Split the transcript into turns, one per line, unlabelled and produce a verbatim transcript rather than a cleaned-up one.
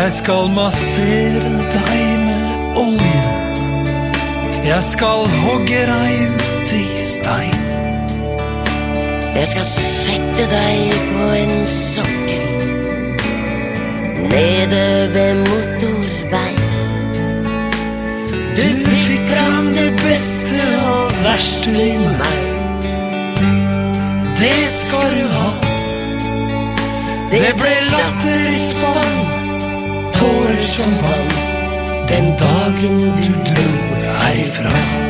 Jeg skal massere deg med olje. Jeg skal hogge deg ut i stein.
Jeg skal sette deg på en sokkel nede ved motorveien.
Du fikk fram det beste og verste i meg. Det skal du ha. Det ble latter i spann, tårer som vann, den dagen du dro herifra.